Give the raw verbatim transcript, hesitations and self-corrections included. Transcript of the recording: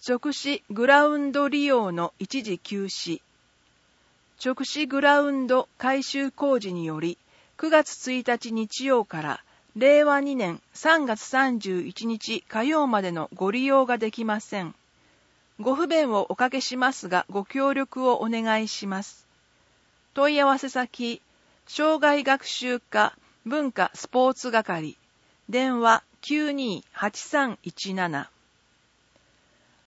直視グラウンド利用の一時休止。直視グラウンド改修工事により、くがつついたち日曜かられいわにねんさんがつさんじゅういちにち火曜までのご利用ができません。ご不便をおかけしますが、ご協力をお願いします。問い合わせ先、障害学習課文化スポーツ係、電話 きゅうにーはちさんいちなな